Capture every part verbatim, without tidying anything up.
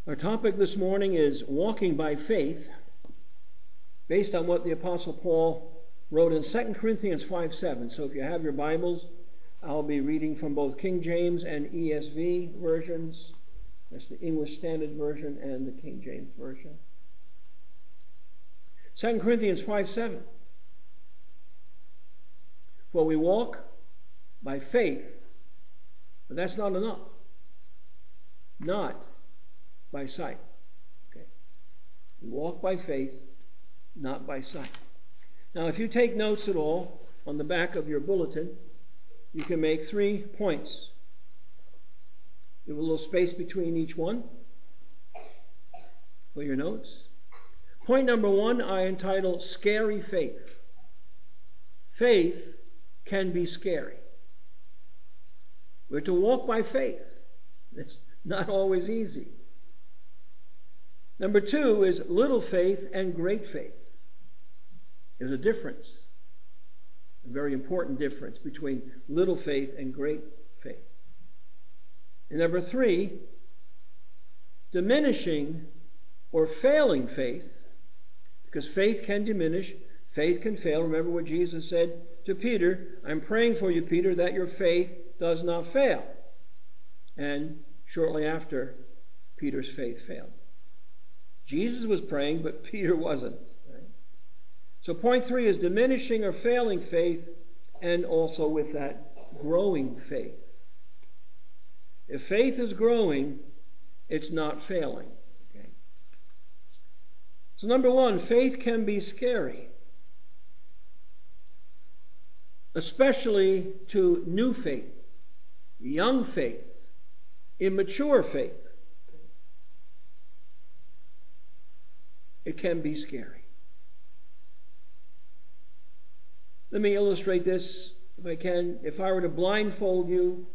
Our topic this morning is walking by faith, based on what the Apostle Paul wrote in Second Corinthians five seven. So if you have your Bibles, I'll be reading from both King James and E S V versions. That's the English Standard Version and the King James Version. Second Corinthians five seven. For we walk by faith, but that's not enough. Not by sight. Okay. We walk by faith, not by sight. Now, if you take notes at all on the back of your bulletin, you can make three points. You have a little space between each one for your notes. Point number one, I entitle Scary Faith. Faith can be scary. We're to walk by faith. It's not always easy. Number two is little faith and great faith. There's a difference, a very important difference between little faith and great faith. And number three, diminishing or failing faith, because faith can diminish, faith can fail. Remember what Jesus said to Peter, I'm praying for you, Peter, that your faith does not fail. And shortly after, Peter's faith failed. Jesus was praying, but Peter wasn't. Right? So point three is diminishing or failing faith, and also with that, growing faith. If faith is growing, it's not failing. Okay? So number one, faith can be scary, especially to new faith, young faith, immature faith. It can be scary. Let me illustrate this, if I can. If I were to blindfold you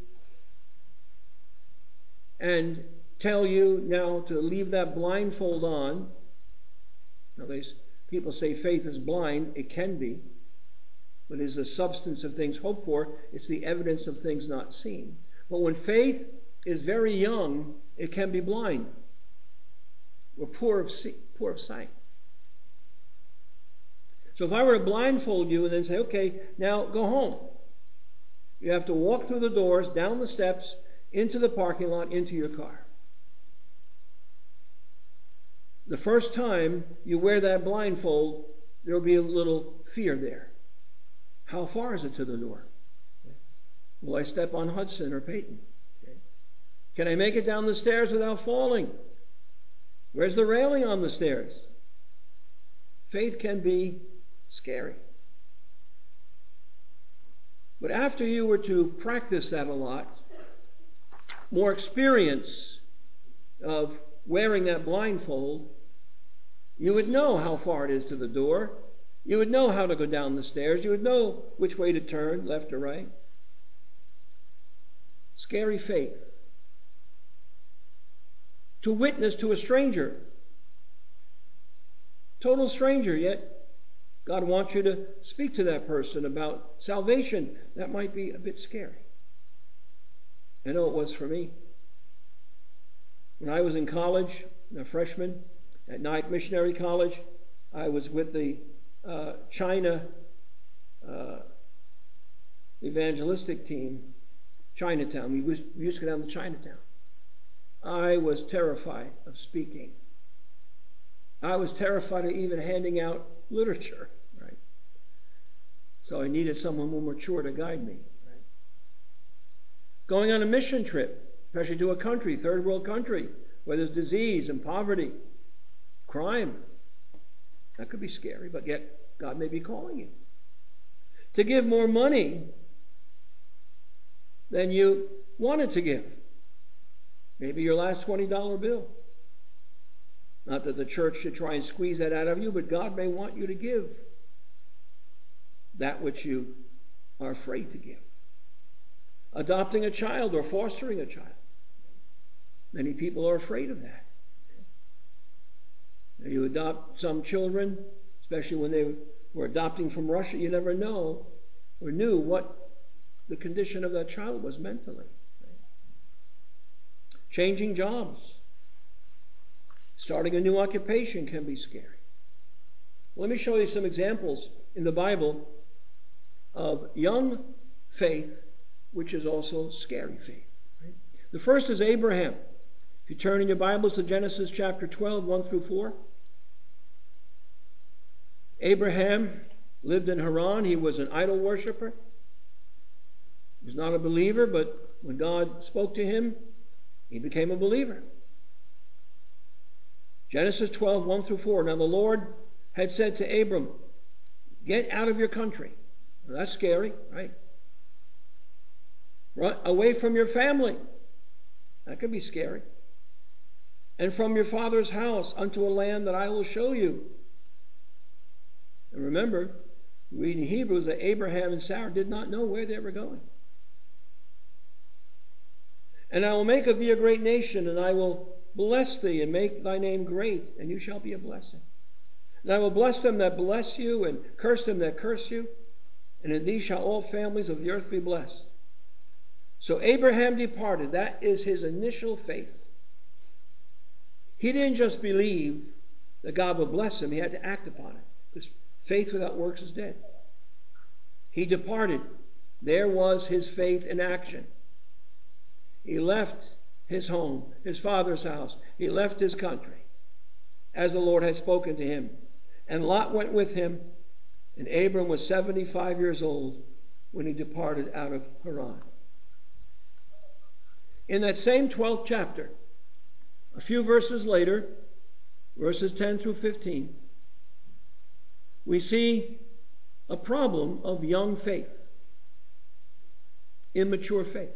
and tell you now to leave that blindfold on, now there's people say faith is blind. It can be, but it is the substance of things hoped for. It's the evidence of things not seen. But when faith is very young, it can be blind. We're poor of see, poor of sight. So if I were to blindfold you and then say, okay, now go home. You have to walk through the doors, down the steps, into the parking lot, into your car. The first time you wear that blindfold, there will be a little fear there. How far is it to the door? Will I step on Hudson or Peyton? Okay. Can I make it down the stairs without falling? Where's the railing on the stairs? Faith can be scary. But after you were to practice that a lot, more experience of wearing that blindfold, you would know how far it is to the door. You would know how to go down the stairs. You would know which way to turn, left or right. Scary faith. To witness to a stranger. Total stranger, yet God wants you to speak to that person about salvation. That might be a bit scary. I know it was for me. When I was in college, a freshman at Nyack Missionary College, I was with the uh, China uh, evangelistic team, Chinatown. We used, we used to go down to Chinatown. I was terrified of speaking. I was terrified of even handing out literature, right? So I needed someone more mature to guide me, right? Going on a mission trip, especially to a country, third world country, where there's disease and poverty, crime. That could be scary, but yet God may be calling you. To give more money than you wanted to give. Maybe your last twenty dollar bill. Not that the church should try and squeeze that out of you, but God may want you to give that which you are afraid to give. Adopting a child or fostering a child. Many people are afraid of that. You adopt some children, especially when they were adopting from Russia, you never know or knew what the condition of that child was mentally. Right? Changing jobs. Starting a new occupation can be scary. Let me show you some examples in the Bible of young faith, which is also scary faith. Right? The first is Abraham. If you turn in your Bibles to Genesis chapter twelve, one through four. Abraham lived in Haran. He was an idol worshiper. He was not a believer, but when God spoke to him, he became a believer. Genesis twelve, one through four. Now the Lord had said to Abram, get out of your country. Well, that's scary, right? Run away from your family. That could be scary. And from your father's house unto a land that I will show you. And remember, we read in Hebrews that Abraham and Sarah did not know where they were going. And I will make of thee a great nation, and I will bless thee and make thy name great, and you shall be a blessing. And I will bless them that bless you, and curse them that curse you, and in thee shall all families of the earth be blessed. So Abraham departed. That is his initial faith. He didn't just believe that God would bless him. He had to act upon it, because faith without works is dead. He departed. There was his faith in action. He left his home, his father's house. He left his country, as the Lord had spoken to him. And Lot went with him, and Abram was seventy-five years old when he departed out of Haran. In that same twelfth chapter, a few verses later, verses ten through fifteen, we see a problem of young faith, immature faith.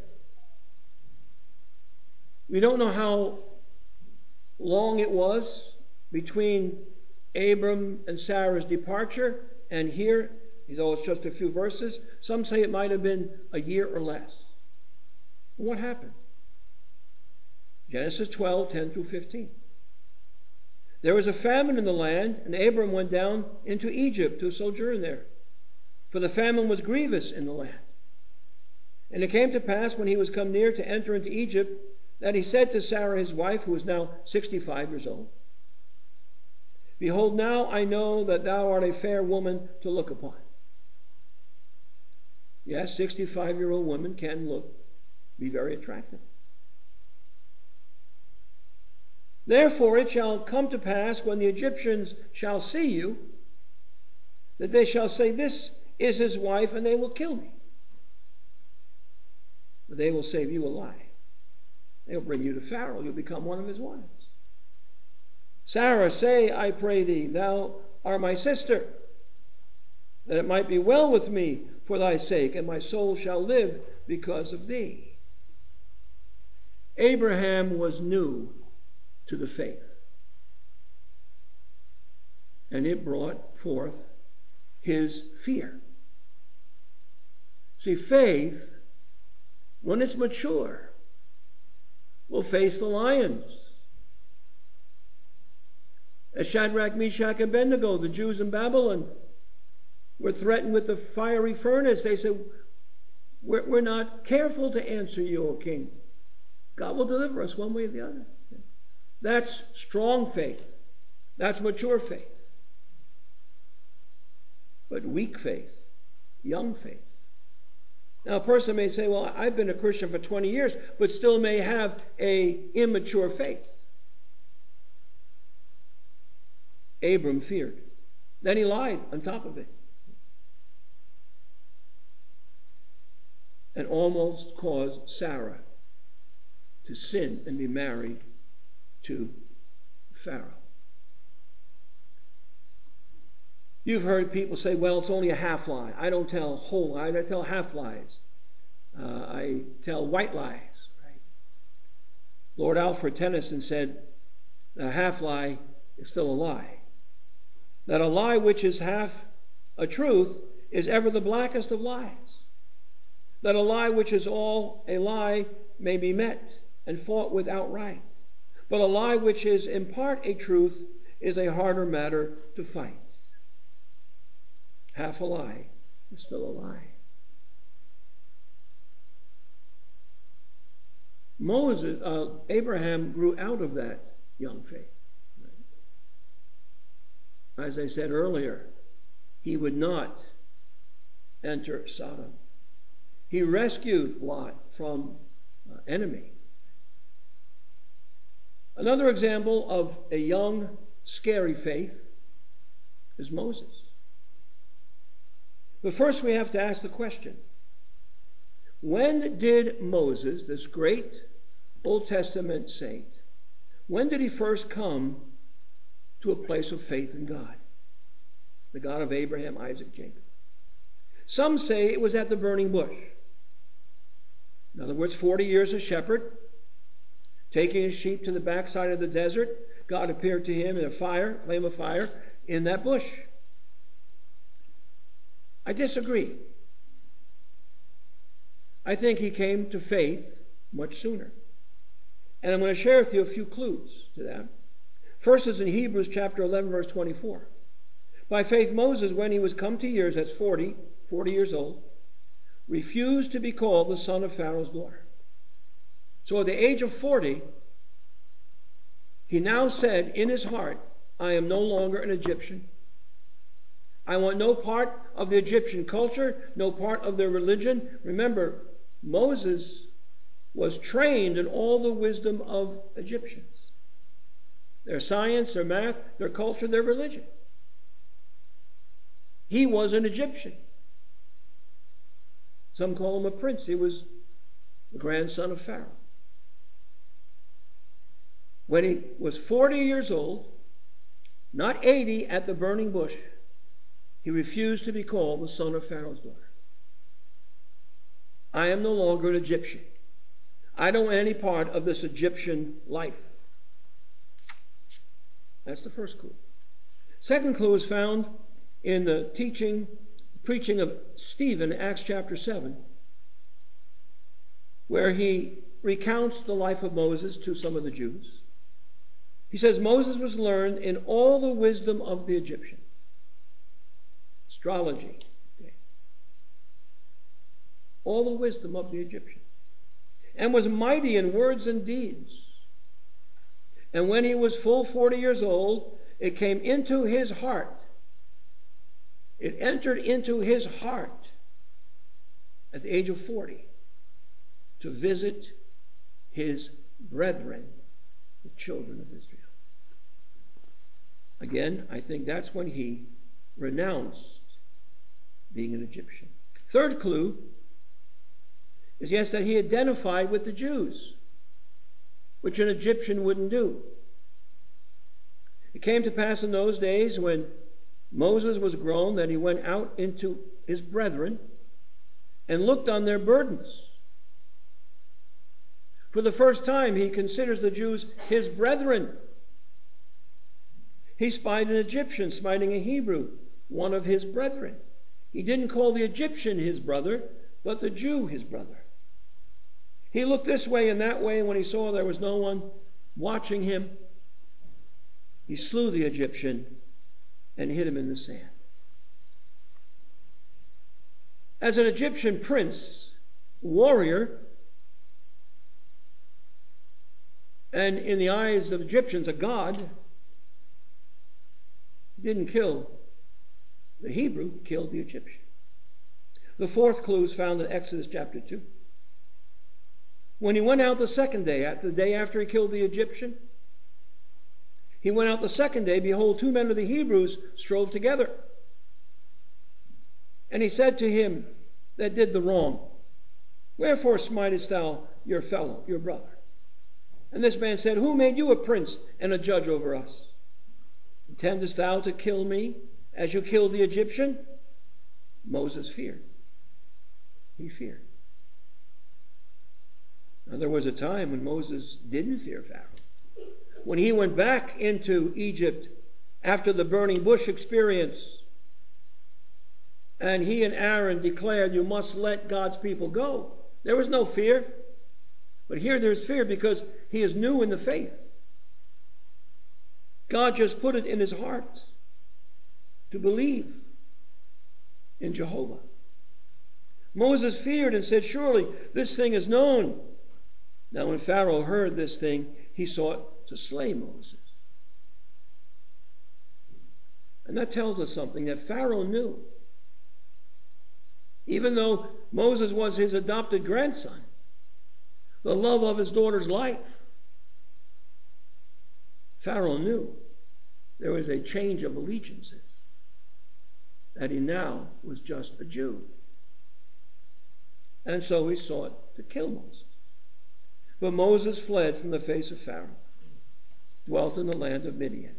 We don't know how long it was between Abram and Sarah's departure and here, though it's just a few verses. Some say it might have been a year or less. What happened? Genesis twelve, ten through fifteen. There was a famine in the land, and Abram went down into Egypt to sojourn there, for the famine was grievous in the land. And it came to pass, when he was come near to enter into Egypt, that he said to Sarah his wife, who was now sixty-five years old, behold, now I know that thou art a fair woman to look upon. Yes, sixty-five-year-old women can look, be very attractive. Therefore it shall come to pass, when the Egyptians shall see you, that they shall say, this is his wife, and they will kill me. But they will save you alive. They'll bring you to Pharaoh. You'll become one of his wives. Sarah, say, I pray thee, thou art my sister, that it might be well with me for thy sake, and my soul shall live because of thee. Abraham was new to the faith, and it brought forth his fear. See, faith, when it's mature, will face the lions. As Shadrach, Meshach, and Abednego, the Jews in Babylon, were threatened with the fiery furnace, they said, we're, we're not careful to answer you, O king. God will deliver us one way or the other. That's strong faith. That's mature faith. But weak faith, young faith. Now, a person may say, well, I've been a Christian for twenty years, but still may have an immature faith. Abram feared. Then he lied on top of it, and almost caused Sarah to sin and be married to Pharaoh. You've heard people say, well, it's only a half lie. I don't tell whole lies, I tell half lies. Uh, I tell white lies. Right? Lord Alfred Tennyson said, a half lie is still a lie. That a lie which is half a truth is ever the blackest of lies. That a lie which is all a lie may be met and fought with outright. But a lie which is in part a truth is a harder matter to fight. Half a lie is still a lie. Moses, uh, Abraham grew out of that young faith. as I said earlier, he would not enter Sodom. He rescued Lot from uh, enemy. Another example of a young, scary faith is Moses. But first we have to ask the question, when did Moses, this great Old Testament saint, when did he first come to a place of faith in God? The God of Abraham, Isaac, Jacob. Some say it was at the burning bush. In other words, forty years a shepherd, taking his sheep to the backside of the desert. God appeared to him in a fire, flame of fire, in that bush. I disagree. I think he came to faith much sooner. And I'm going to share with you a few clues to that. First is in Hebrews chapter eleven, verse twenty-four. By faith, Moses, when he was come to years, that's forty, forty years old, refused to be called the son of Pharaoh's daughter. So at the age of forty, he now said in his heart, I am no longer an Egyptian. I want no part of the Egyptian culture, no part of their religion. Remember, Moses was trained in all the wisdom of Egyptians. Their science, their math, their culture, their religion. He was an Egyptian. Some call him a prince. He was the grandson of Pharaoh. When he was forty years old, not eighty at the burning bush, he refused to be called the son of Pharaoh's daughter. I am no longer an Egyptian. I don't want any part of this Egyptian life. That's the first clue. Second clue is found in the teaching, preaching of Stephen, Acts chapter seven, where he recounts the life of Moses to some of the Jews. He says Moses was learned in all the wisdom of the Egyptians. Astrology. Okay. All the wisdom of the Egyptians. And was mighty in words and deeds. And when he was full forty years old, it came into his heart. It entered into his heart at the age of forty to visit his brethren, the children of Israel. Again, I think that's when he renounced being an Egyptian. Third clue is, yes, that he identified with the Jews, which an Egyptian wouldn't do. It came to pass in those days when Moses was grown that he went out into his brethren and looked on their burdens. For the first time, he considers the Jews his brethren. He spied an Egyptian smiting a Hebrew, one of his brethren. He didn't call the Egyptian his brother, but the Jew his brother. He looked this way and that way, and when he saw there was no one watching him, he slew the Egyptian and hid him in the sand. As an Egyptian prince, warrior, and in the eyes of Egyptians, a god, didn't kill the Hebrew, he killed the Egyptian. The fourth clue is found in Exodus chapter two. When he went out the second day, the day after he killed the Egyptian, he went out the second day, behold, two men of the Hebrews strove together. And he said to him that did the wrong, wherefore smitest thou your fellow, your brother? And this man said, who made you a prince and a judge over us? Intendest thou to kill me as you killed the Egyptian? Moses feared. He feared. Now, there was a time when Moses didn't fear Pharaoh. When he went back into Egypt after the burning bush experience, and he and Aaron declared, you must let God's people go, there was no fear. But here there's fear because he is new in the faith. God just put it in his heart to believe in Jehovah. Moses feared and said, surely this thing is known. Now when Pharaoh heard this thing, he sought to slay Moses. And that tells us something, that Pharaoh knew. Even though Moses was his adopted grandson, the love of his daughter's life, Pharaoh knew there was a change of allegiances, that he now was just a Jew. And so he sought to kill Moses. But Moses fled from the face of Pharaoh, dwelt in the land of Midian.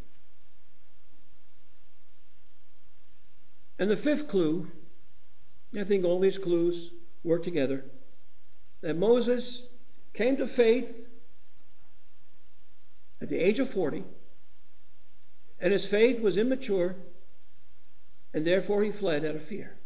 And the fifth clue, I think all these clues work together, that Moses came to faith at the age of forty, and his faith was immature, and therefore he fled out of fear.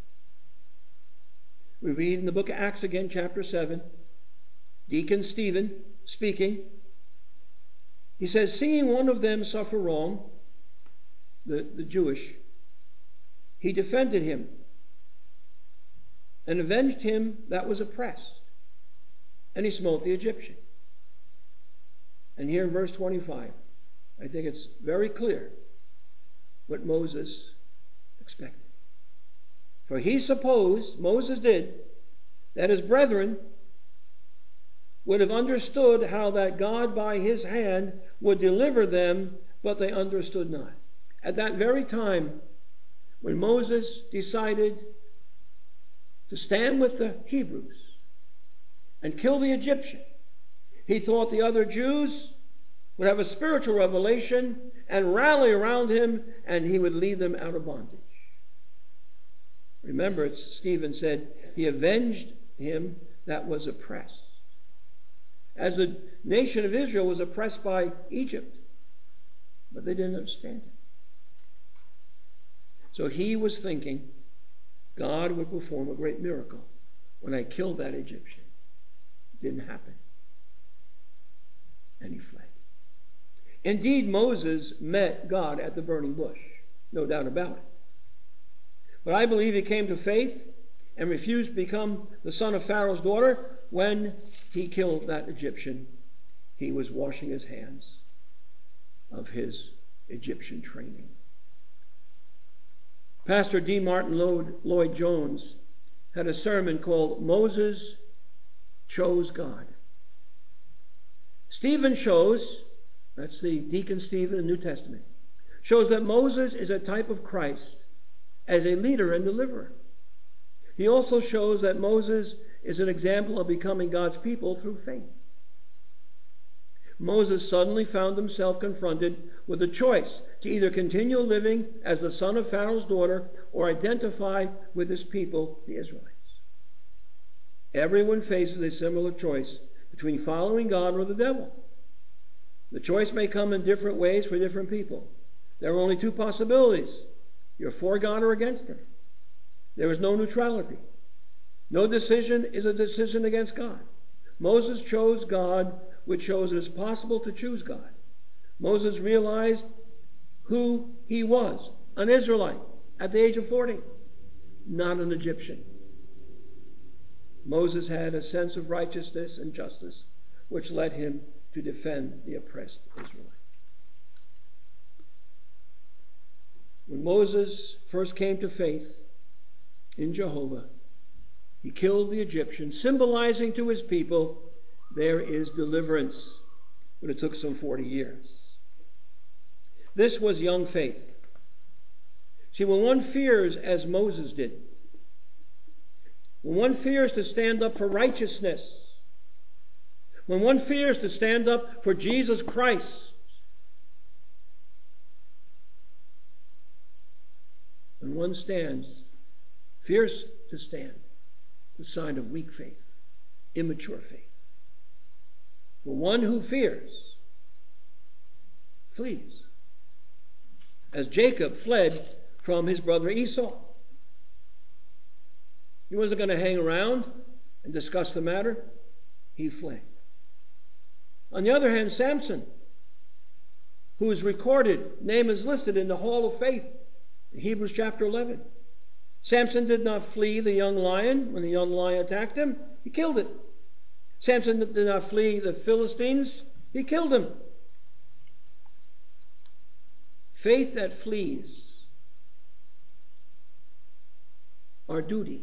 We read in the book of Acts again, chapter seven, Deacon Stephen speaking. He says, seeing one of them suffer wrong, the, the Jewish, he defended him and avenged him that was oppressed, and he smote the Egyptian. And here in verse twenty-five, I think it's very clear what Moses expected. For he supposed, Moses did, that his brethren would have understood how that God by his hand would deliver them, but they understood not. At that very time, when Moses decided to stand with the Hebrews and kill the Egyptian, he thought the other Jews would have a spiritual revelation and rally around him, and he would lead them out of bondage. Remember, it's, Stephen said, he avenged him that was oppressed. As the nation of Israel was oppressed by Egypt, but they didn't understand it. So he was thinking God would perform a great miracle when I killed that Egyptian. It didn't happen. And he fled. Indeed, Moses met God at the burning bush, no doubt about it. But I believe he came to faith and refused to become the son of Pharaoh's daughter when he killed that Egyptian. He was washing his hands of his Egyptian training. Pastor D. Martin Lloyd Jones had a sermon called Moses Chose God. Stephen shows, that's the Deacon Stephen in the New Testament, shows that Moses is a type of Christ as a leader and deliverer. He also shows that Moses is an example of becoming God's people through faith. Moses suddenly found himself confronted with a choice to either continue living as the son of Pharaoh's daughter or identify with his people, the Israelites. Everyone faces a similar choice between following God or the devil. The choice may come in different ways for different people. There are only two possibilities. You're for God or against him. There is no neutrality. No decision is a decision against God. Moses chose God, which shows it is possible to choose God. Moses realized who he was, an Israelite at the age of forty, not an Egyptian. Moses had a sense of righteousness and justice, which led him to defend the oppressed Israelite. When Moses first came to faith in Jehovah, he killed the Egyptian, symbolizing to his people there is deliverance. But it took some forty years. This was young faith. See, when one fears as Moses did, when one fears to stand up for righteousness, when one fears to stand up for Jesus Christ, when one stands, fears to stand, it's a sign of weak faith, immature faith. For one who fears flees, as Jacob fled from his brother Esau. He wasn't going to hang around and discuss the matter. He fled. On the other hand, Samson, who is recorded, name is listed in the Hall of Faith in Hebrews chapter eleven. Samson did not flee the young lion when the young lion attacked him. He killed it. Samson did not flee the Philistines. He killed them. Faith that flees our duty,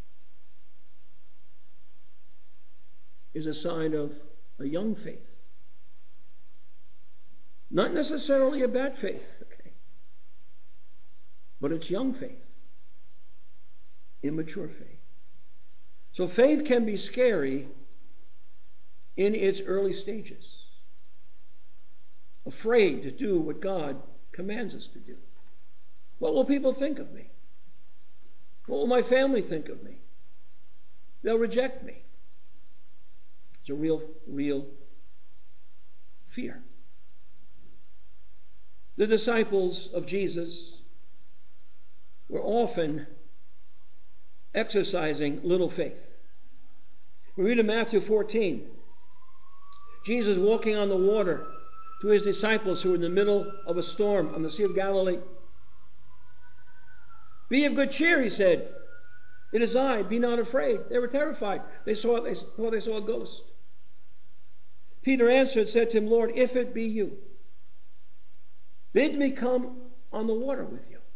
is a sign of a young faith. Not necessarily a bad faith, okay? But it's young faith, immature faith. So faith can be scary in its early stages, afraid to do what God commands us to do. What will people think of me? What will my family think of me? They'll reject me. It's a real, real fear. The disciples of Jesus were often exercising little faith. We read in Matthew fourteen, Jesus walking on the water to his disciples who were in the middle of a storm on the Sea of Galilee. Be of good cheer, he said. It is I, be not afraid. They were terrified. They saw, they thought they saw a ghost. Peter answered, said to him, Lord, if it be you, bid me come on the water with you.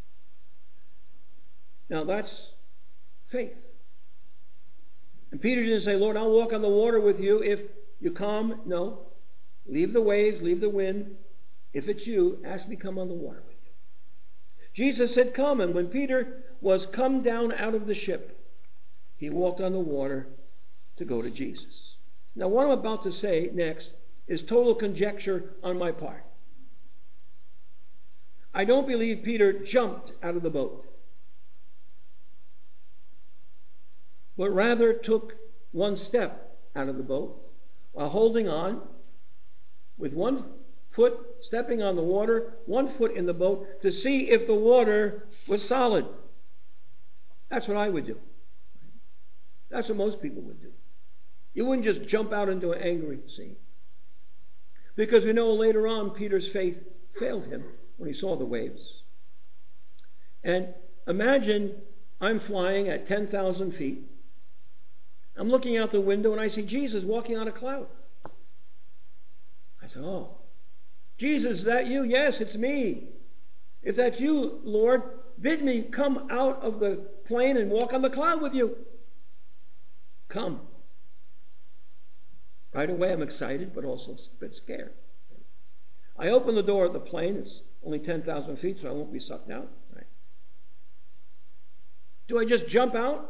Now that's faith. And Peter didn't say, Lord, I'll walk on the water with you if you come. No. Leave the waves, leave the wind. If it's you, ask me come on the water with you. Jesus said, come. And when Peter was come down out of the ship, he walked on the water to go to Jesus. Now, what I'm about to say next is total conjecture on my part. I don't believe Peter jumped out of the boat, but rather took one step out of the boat while holding on with one foot stepping on the water, one foot in the boat to see if the water was solid. That's what I would do. That's what most people would do. You wouldn't just jump out into an angry sea. Because we know later on Peter's faith failed him when he saw the waves. And imagine I'm flying at ten thousand feet. I'm looking out the window and I see Jesus walking on a cloud. I said, oh, Jesus, is that you? Yes, it's me. If that's you, Lord, bid me come out of the plane and walk on the cloud with you. Come. Right away, I'm excited, but also a bit scared. I open the door of the plane. It's only ten thousand feet, so I won't be sucked out. Right? Do I just jump out?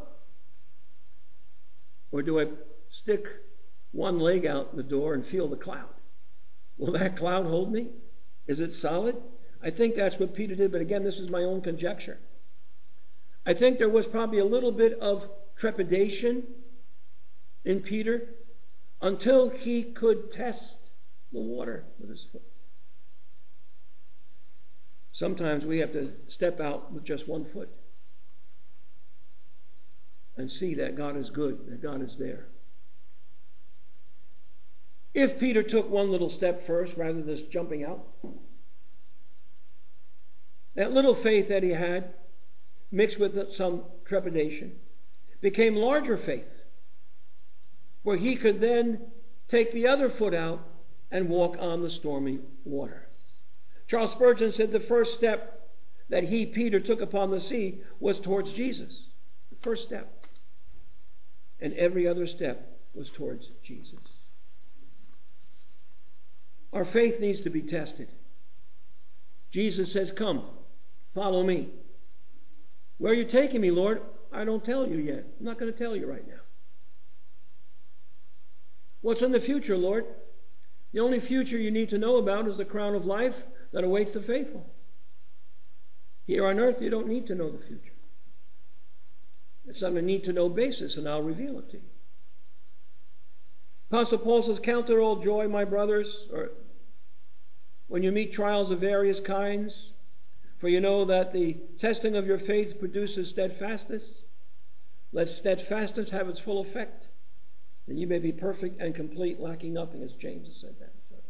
Or do I stick one leg out the door and feel the cloud? Will that cloud hold me? Is it solid? I think that's what Peter did, but again, this is my own conjecture. I think there was probably a little bit of trepidation in Peter until he could test the water with his foot. Sometimes we have to step out with just one foot and see that God is good, that God is there. If Peter took one little step first rather than just jumping out, that little faith that he had, mixed with some trepidation, became larger faith, where he could then take the other foot out and walk on the stormy water. Charles Spurgeon said the first step that he, Peter, took upon the sea was towards Jesus. The first step. And every other step was towards Jesus. Our faith needs to be tested. Jesus says, come, follow me. Where are you taking me, Lord? I don't tell you yet. I'm not going to tell you right now. What's in the future, Lord? The only future you need to know about is the crown of life that awaits the faithful. Here on earth, you don't need to know the future. It's on a need-to-know basis, and I'll reveal it to you. Apostle Paul says, count it all joy, my brothers, or when you meet trials of various kinds, for you know that the testing of your faith produces steadfastness. Let steadfastness have its full effect, that you may be perfect and complete, lacking nothing, as James said that.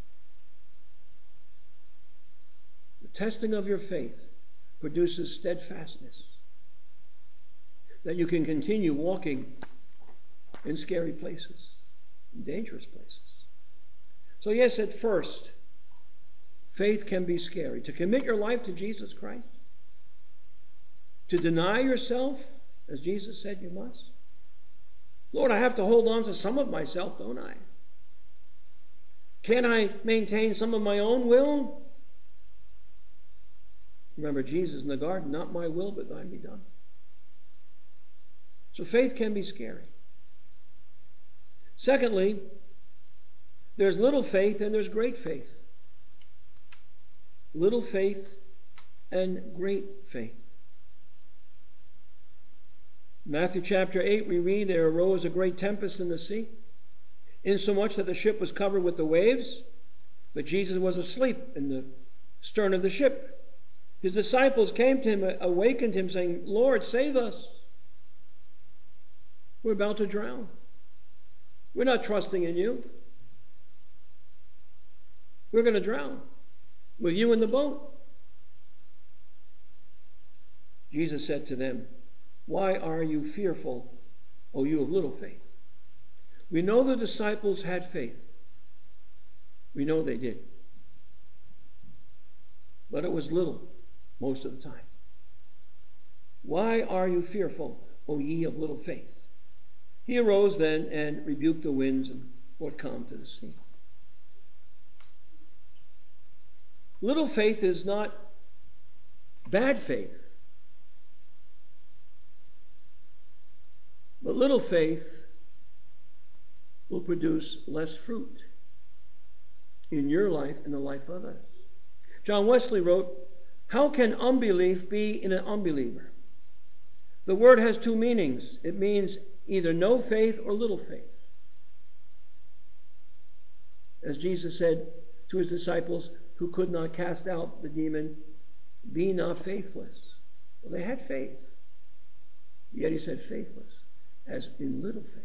The testing of your faith produces steadfastness, that you can continue walking in scary places, in dangerous places. So yes, at first, faith can be scary. To commit your life to Jesus Christ, to deny yourself as Jesus said you must? Lord, I have to hold on to some of myself, don't I? Can't I maintain some of my own will? Remember Jesus in the garden, not my will, but thine be done. So faith can be scary. Secondly, there's little faith and there's great faith. Little faith and great faith. Matthew chapter eight, we read, there arose a great tempest in the sea, insomuch that the ship was covered with the waves, but Jesus was asleep in the stern of the ship. His disciples came to him, awakened him, saying, Lord, save us. We're about to drown. We're not trusting in you. We're going to drown with you in the boat. Jesus said to them, why are you fearful, O you of little faith? We know the disciples had faith. We know they did. But it was little most of the time. Why are you fearful, O ye of little faith? He arose then and rebuked the winds and brought calm to the sea. Little faith is not bad faith. But little faith will produce less fruit in your life and the life of others. John Wesley wrote, how can unbelief be in an unbeliever? The word has two meanings. It means either no faith or little faith. As Jesus said to his disciples who could not cast out the demon, be not faithless. Well, they had faith. Yet he said faithless, as in little faith.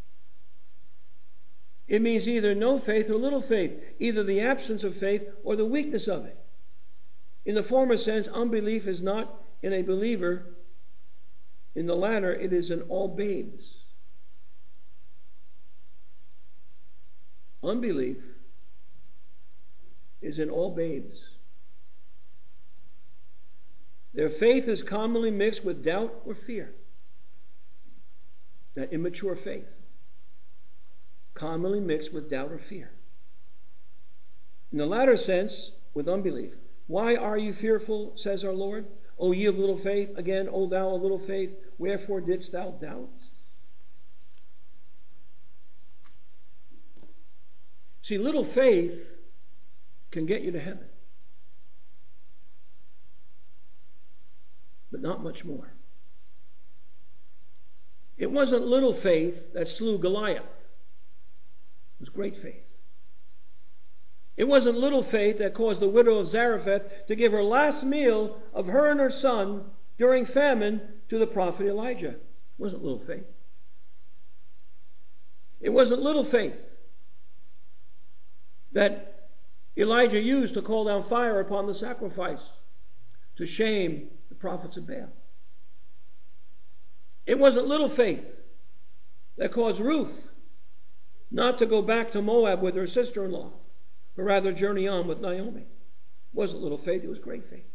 It means either no faith or little faith, either the absence of faith or the weakness of it. In the former sense, unbelief is not in a believer. In the latter, it is in all babes. Unbelief is in all babes. Their faith is commonly mixed with doubt or fear. That immature faith, commonly mixed with doubt or fear. In the latter sense, with unbelief. Why are you fearful, says our Lord? O ye of little faith, again, O thou of little faith, wherefore didst thou doubt? See, little faith can get you to heaven, but not much more. It wasn't little faith that slew Goliath. It was great faith. It wasn't little faith that caused the widow of Zarephath to give her last meal of her and her son during famine to the prophet Elijah. It wasn't little faith. It wasn't little faith that Elijah used to call down fire upon the sacrifice to shame the prophets of Baal. It wasn't little faith that caused Ruth not to go back to Moab with her sister-in-law, but rather journey on with Naomi. It wasn't little faith, it was great faith.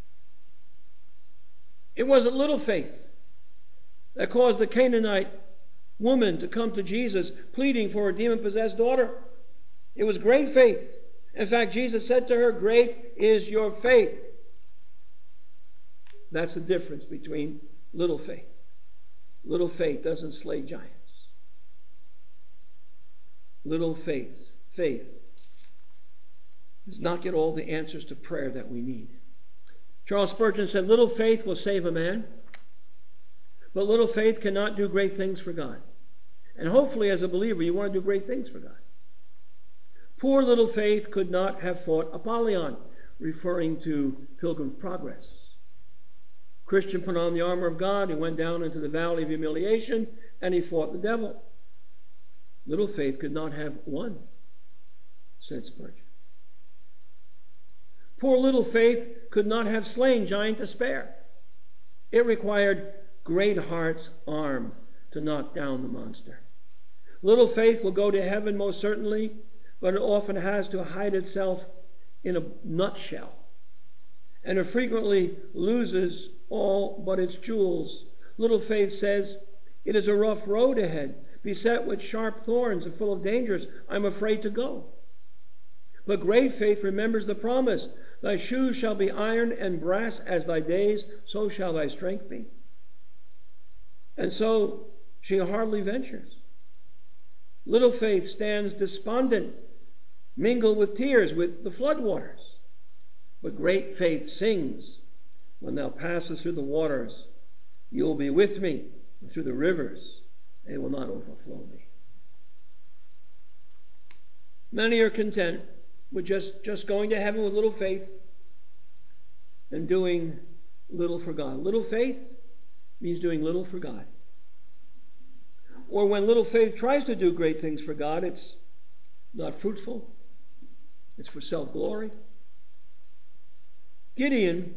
It wasn't little faith that caused the Canaanite woman to come to Jesus pleading for her demon-possessed daughter. It was great faith. In fact, Jesus said to her, great is your faith. That's the difference between little faith. Little faith doesn't slay giants. Little faith, faith does not get all the answers to prayer that we need. Charles Spurgeon said, little faith will save a man, but little faith cannot do great things for God. And hopefully as a believer, you want to do great things for God. Poor little faith could not have fought Apollyon, referring to Pilgrim's Progress. Christian put on the armor of God, he went down into the valley of humiliation, and he fought the devil. Little faith could not have won, said Spurgeon. Poor little faith could not have slain giant despair. It required great heart's arm to knock down the monster. Little faith will go to heaven most certainly, but it often has to hide itself in a nutshell. And it frequently loses all but its jewels. Little faith says, it is a rough road ahead, beset with sharp thorns and full of dangers. I'm afraid to go. But great faith remembers the promise. Thy shoes shall be iron and brass as thy days, so shall thy strength be. And so she hardly ventures. Little faith stands despondent, mingled with tears with the floodwaters. But great faith sings, when thou passest through the waters, you will be with me, and through the rivers, they will not overflow me. Many are content with just, just going to heaven with little faith and doing little for God. Little faith means doing little for God. Or when little faith tries to do great things for God, it's not fruitful. It's for self-glory. Gideon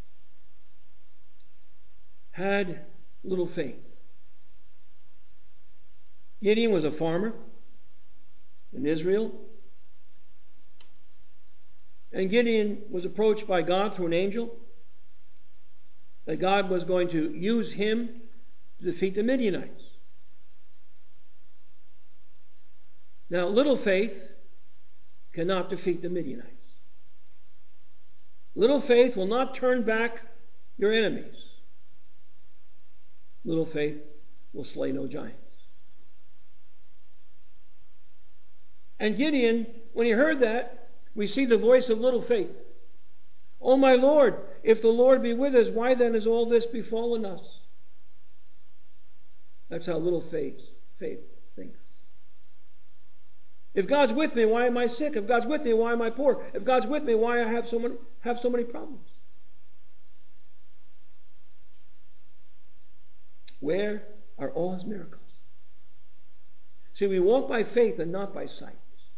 had little faith. Gideon was a farmer in Israel. And Gideon was approached by God through an angel, that God was going to use him to defeat the Midianites. Now, little faith cannot defeat the Midianites. Little faith will not turn back your enemies. Little faith will slay no giants. And Gideon, when he heard that, we see the voice of little faith. Oh, my Lord, if the Lord be with us, why then has all this befallen us? That's how little faith, faith thinks. If God's with me, why am I sick? If God's with me, why am I poor? If God's with me, why I have so many, have so many problems? Where are all his miracles? See, we walk by faith and not by sight.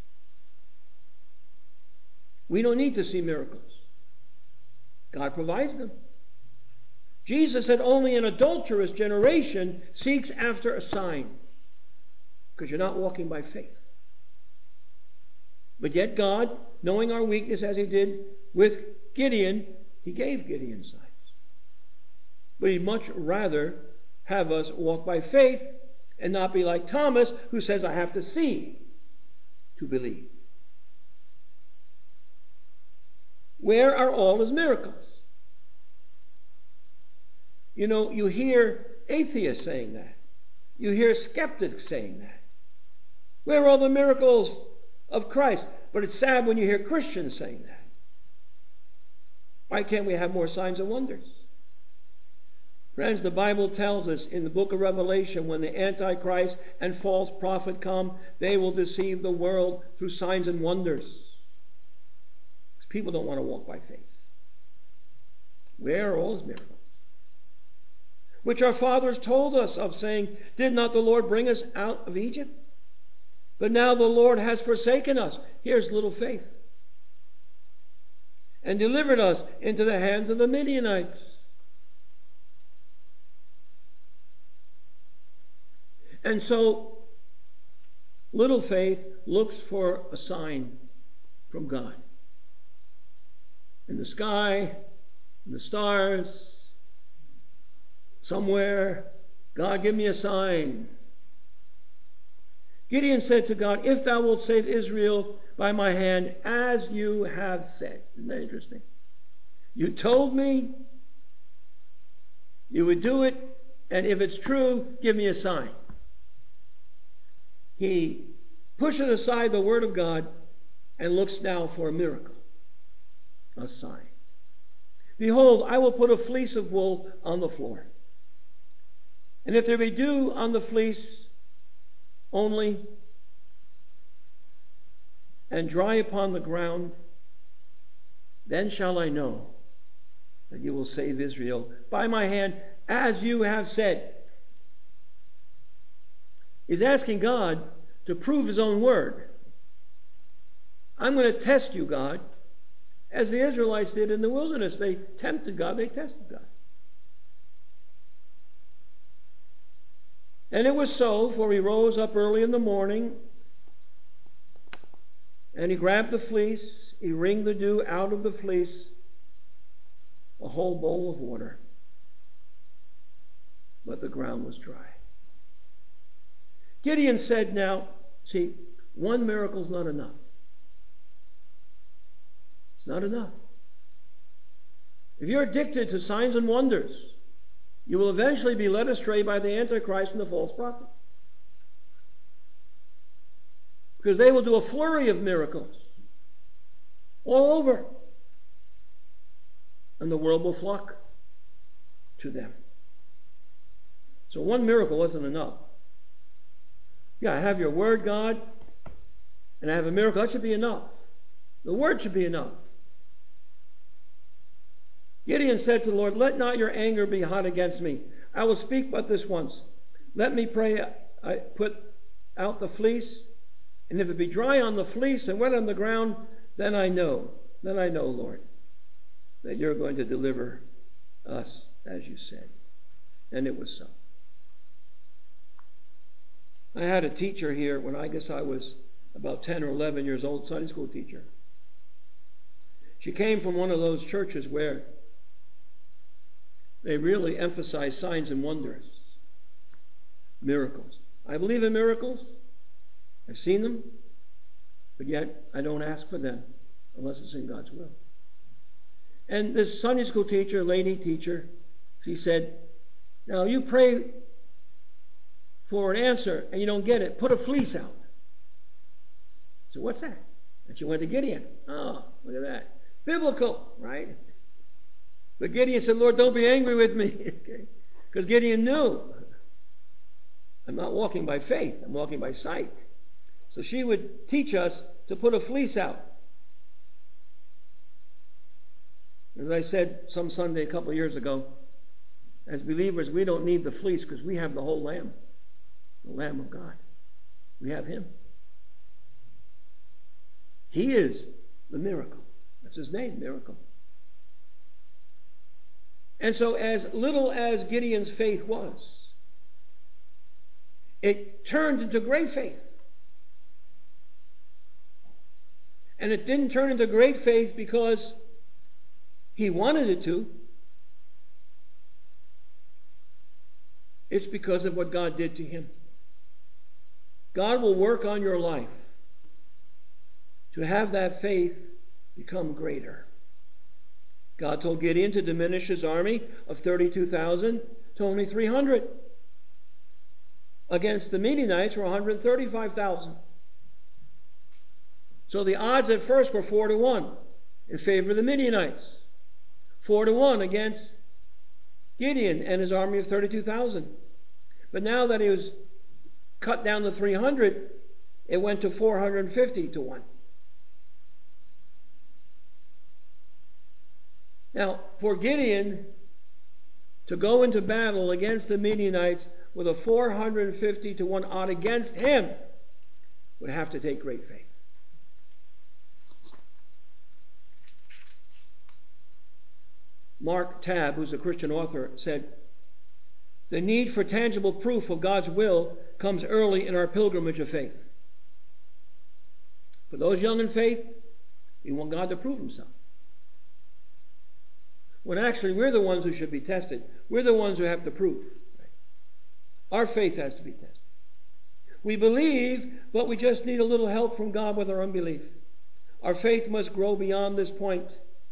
We don't need to see miracles. God provides them. Jesus said only an adulterous generation seeks after a sign, because you're not walking by faith. But yet God, knowing our weakness as he did with Gideon, he gave Gideon signs. But he'd much rather have us walk by faith and not be like Thomas, who says, I have to see to believe. Where are all his miracles? You know, you hear atheists saying that. You hear skeptics saying that. Where are all the miracles of Christ? But it's sad when you hear Christians saying that. Why can't we have more signs and wonders? Friends, the Bible tells us in the book of Revelation, when the Antichrist and false prophet come, they will deceive the world through signs and wonders. Because people don't want to walk by faith. Where are all his miracles? Which our fathers told us of, saying, did not the Lord bring us out of Egypt? But now the Lord has forsaken us. Here's little faith. And delivered us into the hands of the Midianites. And so, little faith looks for a sign from God. In the sky, in the stars, somewhere, God, give me a sign. Gideon said to God, if thou wilt save Israel by my hand, as you have said. Isn't that interesting? You told me you would do it, and if it's true, give me a sign. He pushes aside the word of God and looks now for a miracle, a sign. Behold, I will put a fleece of wool on the floor. And if there be dew on the fleece only, and dry upon the ground, then shall I know that you will save Israel by my hand, as you have said. He's asking God to prove his own word. I'm going to test you, God, as the Israelites did in the wilderness. They tempted God, they tested God. And it was so, for he rose up early in the morning, and he grabbed the fleece, he wringed the dew out of the fleece, a whole bowl of water. but the ground was dry. Gideon said, now, see, one miracle is not enough. It's not enough. If you're addicted to signs and wonders, you will eventually be led astray by the Antichrist and the false prophet. Because they will do a flurry of miracles all over. And the world will flock to them. So one miracle wasn't enough. Yeah, I have your word, God, and I have a miracle. That should be enough. The word should be enough. Gideon said to the Lord, let not your anger be hot against me. I will speak but this once. Let me pray, I put out the fleece, and if it be dry on the fleece and wet on the ground, then I know, then I know, Lord, that you're going to deliver us as you said. And it was so. I had a teacher here when I guess I was about ten or eleven years old, Sunday school teacher. She came from one of those churches where they really emphasize signs and wonders, miracles. I believe in miracles. I've seen them, but yet I don't ask for them unless it's in God's will. And this Sunday school teacher, lady teacher, she said, now you pray for an answer and you don't get it, put a fleece out. So what's that? And she went to Gideon. Oh, look at that. Biblical, right? But Gideon said, Lord, don't be angry with me. Okay? Because Gideon knew, I'm not walking by faith, I'm walking by sight. So she would teach us to put a fleece out. As I said some Sunday a couple of years ago, as believers, we don't need the fleece because we have the whole lamb, the Lamb of God. We have him. He is the miracle. That's his name, miracle. And so as little as Gideon's faith was, it turned into great faith. And it didn't turn into great faith because he wanted it to. It's because of what God did to him. God will work on your life to have that faith become greater. God told Gideon to diminish his army of thirty-two thousand to only three hundred. Against the Midianites were one hundred thirty-five thousand. So the odds at first were four to one in favor of the Midianites. Four to one against Gideon and his army of thirty-two thousand. But now that he was cut down to three hundred, it went to four hundred fifty to one. Now, for Gideon to go into battle against the Midianites with a four hundred fifty to one odd against him would have to take great faith. Mark Tabb, who's a Christian author, said, the need for tangible proof of God's will comes early in our pilgrimage of faith. For those young in faith, we want God to prove himself. When actually we're the ones who should be tested. We're the ones who have to prove. Right? Our faith has to be tested. We believe, but we just need a little help from God with our unbelief. Our faith must grow beyond this point.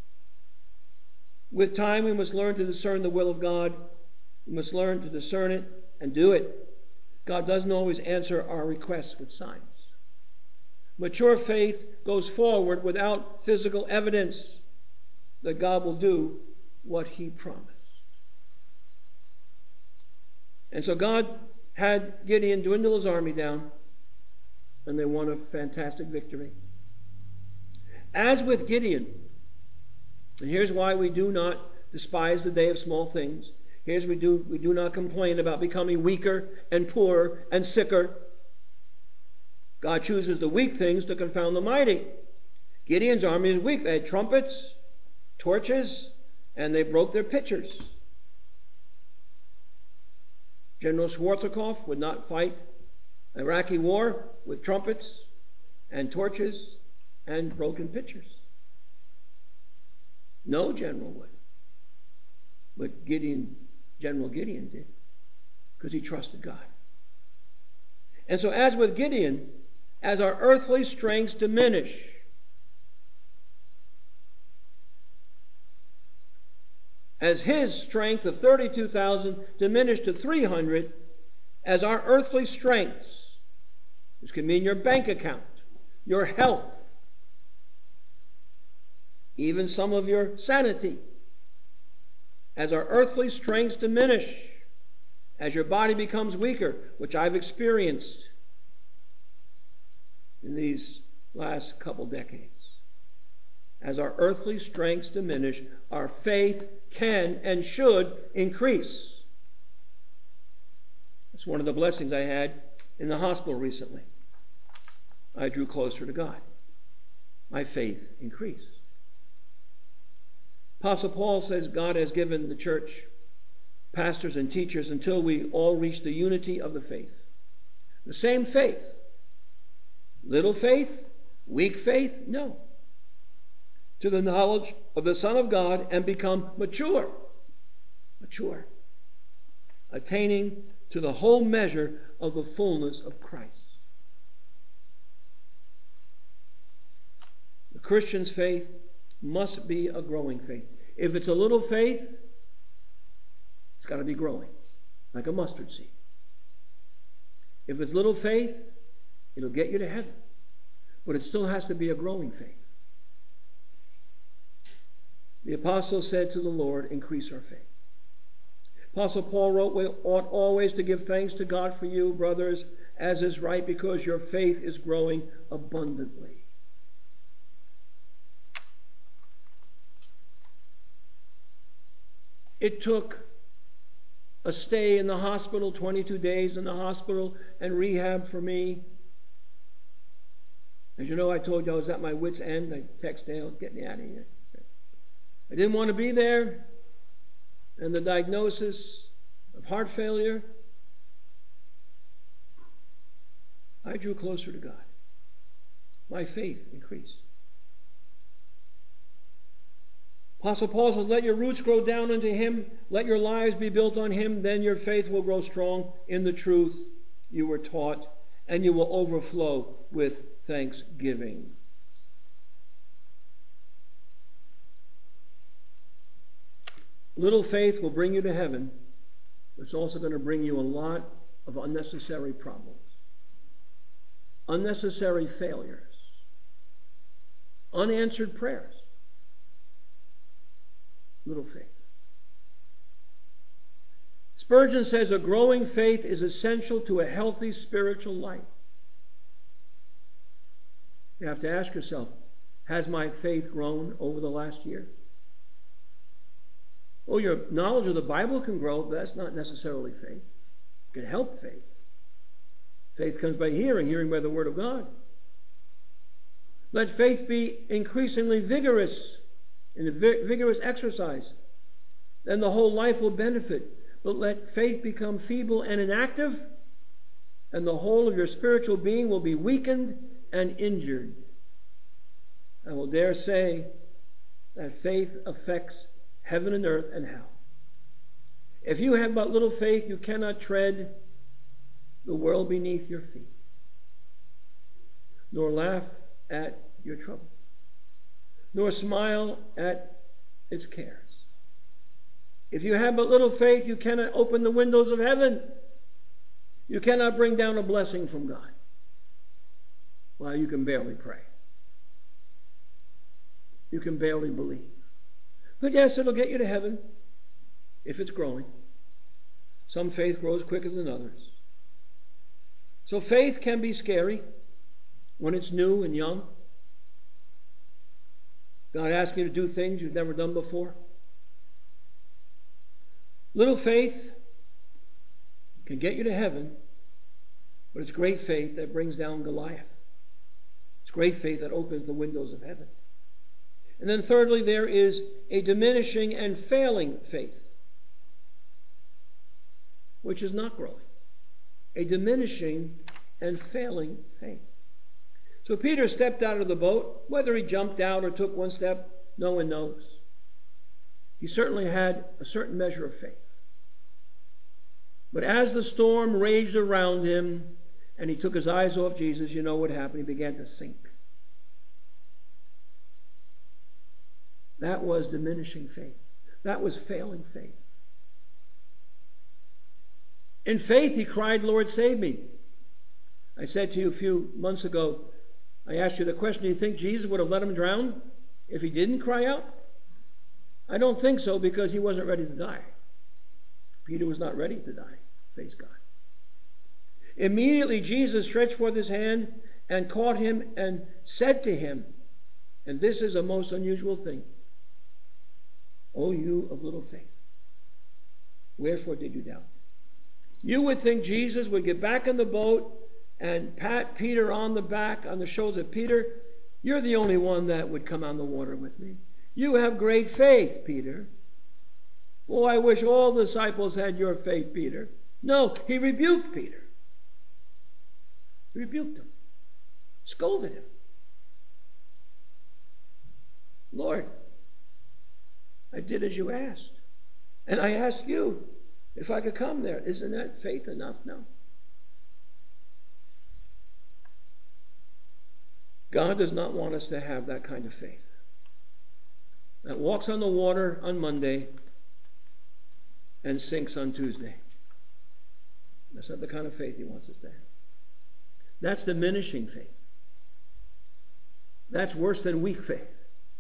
With time, we must learn to discern the will of God. We must learn to discern it and do it. God doesn't always answer our requests with signs. Mature faith goes forward without physical evidence that God will do what he promised. And so God had Gideon dwindle his army down, and they won a fantastic victory. As with Gideon, and here's why we do not despise the day of small things. Here's we do we do not complain about becoming weaker and poorer and sicker. God chooses the weak things to confound the mighty. Gideon's army is weak. They had trumpets, torches, and they broke their pitchers. General Schwarzkopf would not fight the Iraqi war with trumpets and torches and broken pitchers. No general would. But Gideon, General Gideon did. because he trusted God. And so as with Gideon, as our earthly strengths diminish, as his strength of thirty-two thousand diminished to three hundred, as our earthly strengths, which can mean your bank account, your health, even some of your sanity, as our earthly strengths diminish, as your body becomes weaker, which I've experienced in these last couple decades, as our earthly strengths diminish, our faith can and should increase. That's one of the blessings I had in the hospital recently. I drew closer to God. My faith increased. Apostle Paul says God has given the church pastors and teachers until we all reach the unity of the faith. The same faith. Little faith, weak faith, no. To the knowledge of the Son of God and become mature. Mature. Attaining to the whole measure of the fullness of Christ. The Christian's faith must be a growing faith. If it's a little faith, it's got to be growing, like a mustard seed. If it's little faith, it'll get you to heaven. But it still has to be a growing faith. The apostle said to the Lord, increase our faith. Apostle Paul wrote, we ought always to give thanks to God for you, brothers, as is right, because your faith is growing abundantly. It took a stay in the hospital, twenty-two days in the hospital, and rehab for me. As you know, I told you I was at my wit's end. I texted Dale, get me out of here. I didn't want to be there. And the diagnosis of heart failure, I drew closer to God. My faith increased. Apostle Paul says, let your roots grow down into him. Let your lives be built on him. Then your faith will grow strong in the truth you were taught, and you will overflow with thanksgiving. Little faith will bring you to heaven. It's also going to bring you a lot of unnecessary problems, unnecessary failures, unanswered prayers. Little faith. Spurgeon says a growing faith is essential to a healthy spiritual life. You have to ask yourself, has my faith grown over the last year? Well, your knowledge of the Bible can grow, but that's not necessarily faith. It can help faith. Faith comes by hearing, hearing by the Word of God. Let faith be increasingly vigorous, in a vigorous exercise. Then the whole life will benefit. But let faith become feeble and inactive, and the whole of your spiritual being will be weakened and injured. I will dare say that faith affects heaven and earth and hell. If you have but little faith, you cannot tread the world beneath your feet, nor laugh at your troubles, nor smile at its cares. If you have but little faith, you cannot open the windows of heaven. You cannot bring down a blessing from God. Well, you can barely pray. You can barely believe. But yes, it'll get you to heaven if it's growing. Some faith grows quicker than others. So faith can be scary when it's new and young. God asks you to do things you've never done before. Little faith can get you to heaven, but it's great faith that brings down Goliath. It's great faith that opens the windows of heaven. And then thirdly, there is a diminishing and failing faith, which is not growing. A diminishing and failing faith. So Peter stepped out of the boat. Whether he jumped out or took one step, no one knows. He certainly had a certain measure of faith. But as the storm raged around him and he took his eyes off Jesus, you know what happened? He began to sink. That was diminishing faith. That was failing faith. In faith, he cried, Lord, save me. I said to you a few months ago, I asked you the question, do you think Jesus would have let him drown if he didn't cry out? I don't think so, because he wasn't ready to die. Peter was not ready to die. Praise God. Immediately Jesus stretched forth his hand and caught him and said to him, and this is a most unusual thing, O you of little faith, wherefore did you doubt? You would think Jesus would get back in the boat and pat Peter on the back, on the shoulder. Peter, you're the only one that would come on the water with me. You have great faith, Peter. Oh, I wish all the disciples had your faith, Peter. No, he rebuked Peter. He rebuked him. Scolded him. Lord, I did as you asked. And I asked you if I could come there. Isn't that faith enough? No. God does not want us to have that kind of faith that walks on the water on Monday and sinks on Tuesday. That's not the kind of faith he wants us to have. That's diminishing faith. That's worse than weak faith.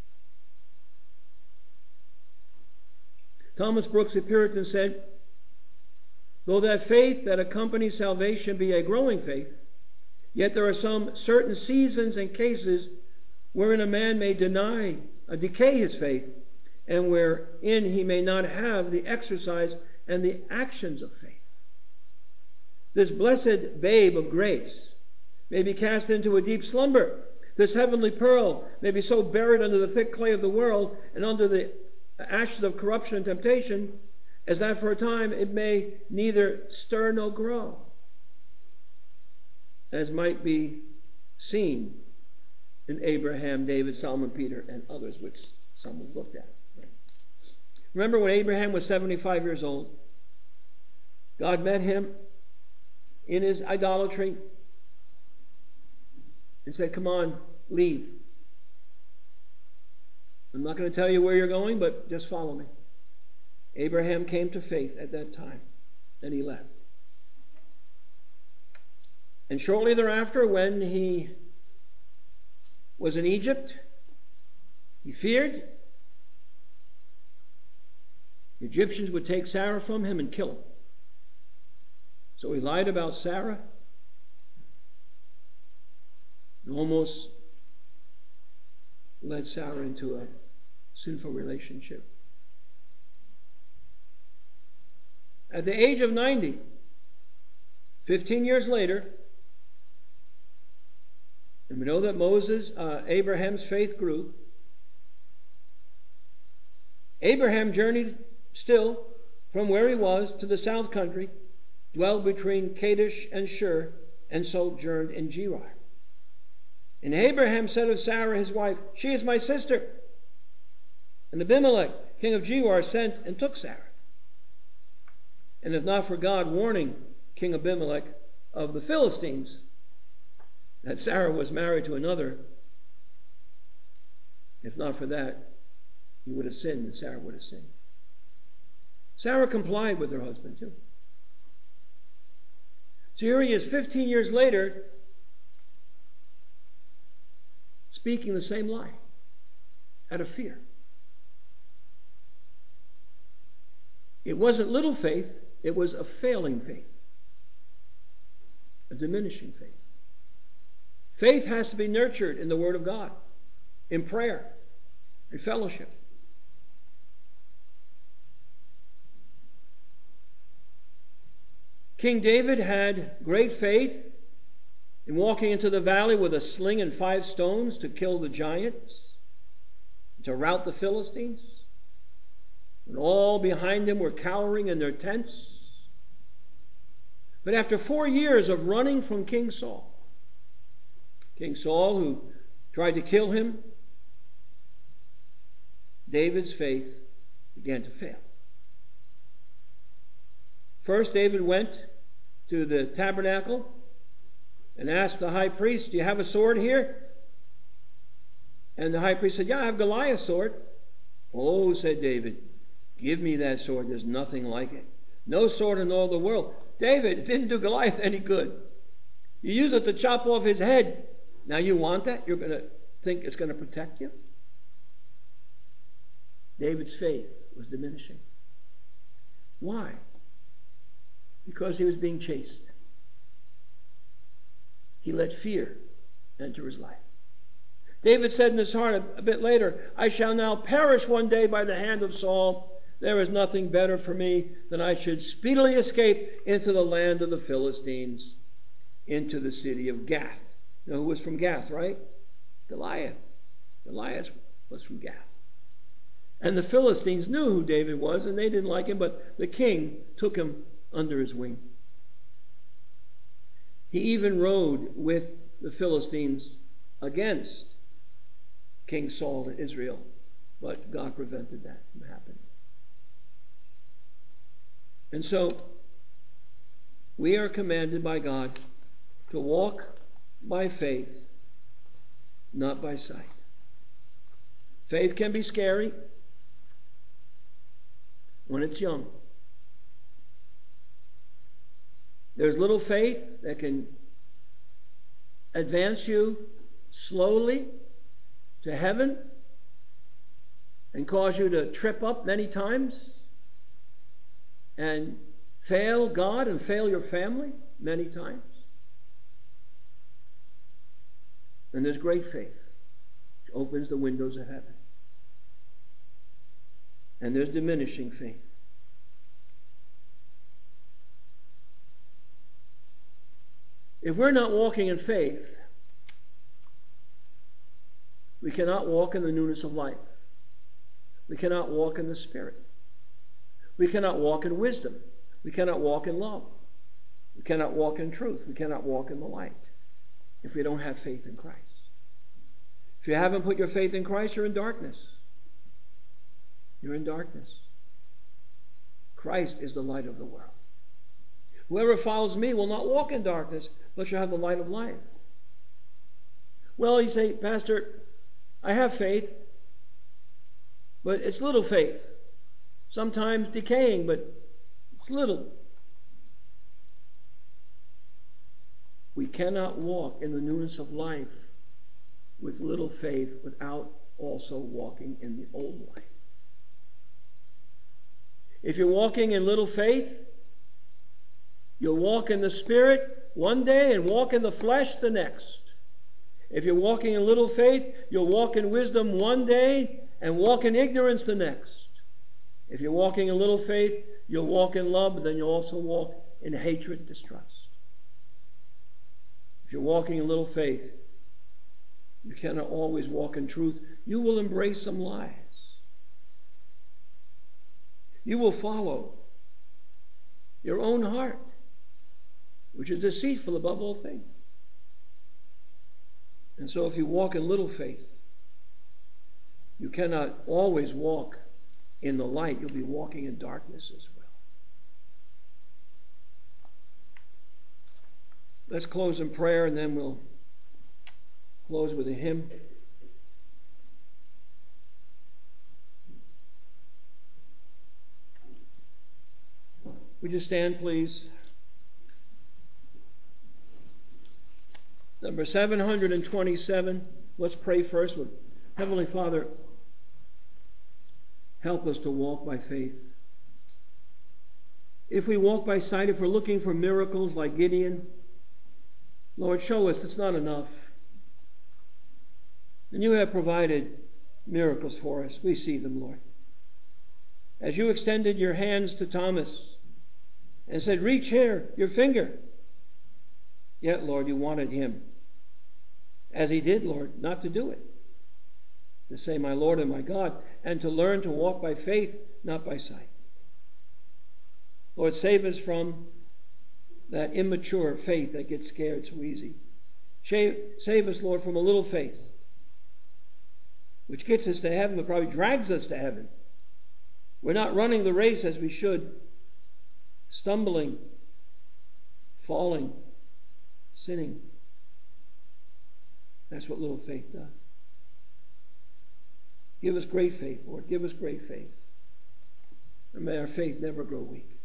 Thomas Brooks, the Puritan, said, though that faith that accompanies salvation be a growing faith, yet there are some certain seasons and cases wherein a man may deny, uh, decay his faith, and wherein he may not have the exercise and the actions of faith. This blessed babe of grace may be cast into a deep slumber. This heavenly pearl may be so buried under the thick clay of the world and under the ashes of corruption and temptation, as that for a time it may neither stir nor grow, as might be seen in Abraham, David, Solomon, Peter, and others, which some have looked at. Right? Remember when Abraham was seventy-five years old, God met him in his idolatry and said, come on, leave. I'm not going to tell you where you're going, but just follow me. Abraham came to faith at that time, and he left. And shortly thereafter, when he was in Egypt, he feared the Egyptians would take Sarah from him and kill him. So he lied about Sarah and almost led Sarah into a sinful relationship. At the age of ninety, fifteen years later, and we know that Moses, uh, Abraham's faith grew. Abraham journeyed still from where he was to the south country, dwelled between Kadesh and Shur, and sojourned in Gerar. And Abraham said of Sarah his wife, she is my sister. And Abimelech, king of Gerar, sent and took Sarah. And if not for God warning King Abimelech of the Philistines that Sarah was married to another, if not for that, he would have sinned and Sarah would have sinned. Sarah complied with her husband too. So here he is fifteen years later speaking the same lie out of fear. It wasn't little faith, it was a failing faith, a diminishing faith. Faith has to be nurtured in the Word of God, in prayer, in fellowship. King David had great faith in walking into the valley with a sling and five stones to kill the giants, to rout the Philistines, when all behind him were cowering in their tents. But after four years of running from King Saul, King Saul, who tried to kill him, David's faith began to fail. First, David went to the tabernacle and asked the high priest, do you have a sword here? And the high priest said, yeah, I have Goliath's sword. Oh, said David, give me that sword. There's nothing like it. No sword in all the world. David, it didn't do Goliath any good. You use it to chop off his head. Now you want that? You're going to think it's going to protect you? David's faith was diminishing. Why? Because he was being chased. He let fear enter his life. David said in his heart a, a bit later, I shall now perish one day by the hand of Saul. There is nothing better for me than I should speedily escape into the land of the Philistines, into the city of Gath. You know who was from Gath, right? Goliath. Goliath was from Gath. And the Philistines knew who David was, and they didn't like him, but the king took him under his wing. He even rode with the Philistines against King Saul in Israel, but God prevented that from happening. And so, we are commanded by God to walk by faith, not by sight. Faith can be scary when it's young. There's little faith that can advance you slowly to heaven and cause you to trip up many times and fail God and fail your family many times. And there's great faith, which opens the windows of heaven. And there's diminishing faith. If we're not walking in faith, we cannot walk in the newness of life. We cannot walk in the Spirit. We cannot walk in wisdom. We cannot walk in love. We cannot walk in truth. We cannot walk in the light if we don't have faith in Christ. If you haven't put your faith in Christ, you're in darkness. You're in darkness. Christ is the light of the world. Whoever follows me will not walk in darkness, but shall have the light of life. Well, you say, Pastor, I have faith, but it's little faith. Sometimes decaying, but it's little. We cannot walk in the newness of life with little faith without also walking in the old life. If you're walking in little faith, you'll walk in the Spirit one day and walk in the flesh the next. If you're walking in little faith, you'll walk in wisdom one day and walk in ignorance the next. If you're walking in little faith, you'll walk in love, but then you'll also walk in hatred and distrust. If you're walking in little faith, you cannot always walk in truth. You will embrace some lies. You will follow your own heart, which is deceitful above all things. And so if you walk in little faith, you cannot always walk in the light. You'll be walking in darkness as well. Let's close in prayer, and then we'll close with a hymn. Would you stand, please? Number seven hundred twenty-seven. Let's pray first. With Heavenly Father, help us to walk by faith. If we walk by sight, if we're looking for miracles like Gideon, Lord, show us it's not enough. And you have provided miracles for us. We see them, Lord. As you extended your hands to Thomas and said, reach here, your finger. Yet, Lord, you wanted him, as he did, Lord, not to do it. To say, my Lord and my God, and to learn to walk by faith, not by sight. Lord, save us from that immature faith that gets scared so easy. Save us, Lord, from a little faith, which gets us to heaven, but probably drags us to heaven. We're not running the race as we should. stumbling, falling, sinning. That's what little faith does. Give us great faith, Lord. Give us great faith. And may our faith never grow weak.